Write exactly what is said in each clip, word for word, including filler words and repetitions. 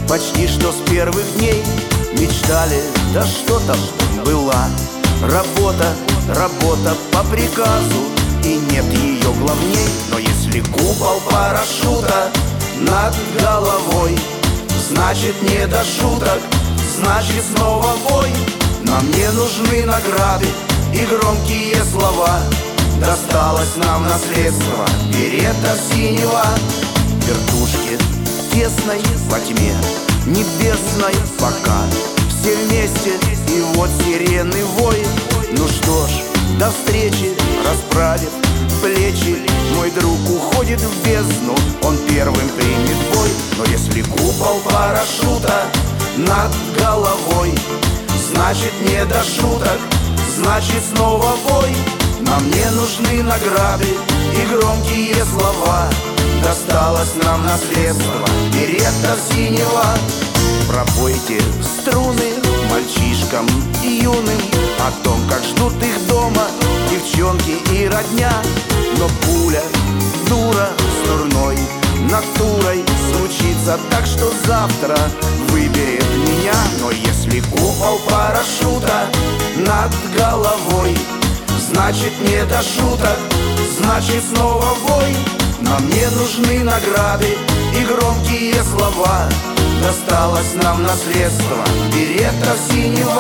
почти что с первых дней мечтали, да что там была работа, работа по приказу, и нет ее главней. Но если купол парашюта над головой, значит не до шуток, значит снова бой. Нам не нужны награды и громкие слова, досталось нам наследство берета синего. Вертушки тесной во тьме небесной, пока все вместе, и вот сирены вой. Ну что ж, до встречи, расправив плечи, мой друг уходит в бездну, он первым примет бой. Но если купол парашюта над головой, значит не до шуток, значит снова бой. Нам не нужны награды и громкие слова, досталось нам наследство берета синего. Пропойте струны мальчишкам юным о том, как ждут их дома девчонки и родня. Но пуля, дура с дурной натурой случится так, что завтра выберет меня. Но если купол парашюта над головой, значит не до шуток, значит снова бой. Нам не нужны награды и громкие слова, досталось нам наследство берета синего.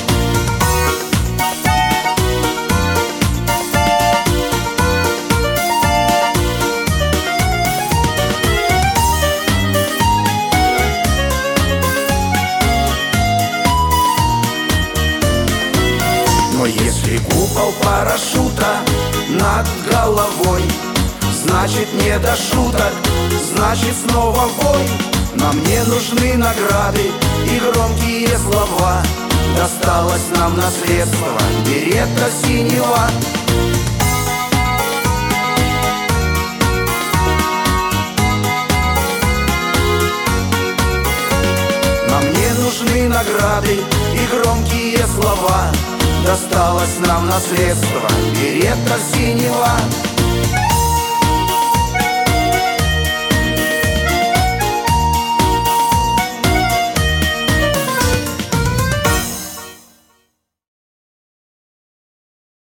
Но если купол парашюта над головой, значит не до шуток, значит снова бой. Нам не нужны награды и громкие слова, досталось нам наследство берета синего. Нам не нужны награды и громкие слова, досталось нам наследство берета синего.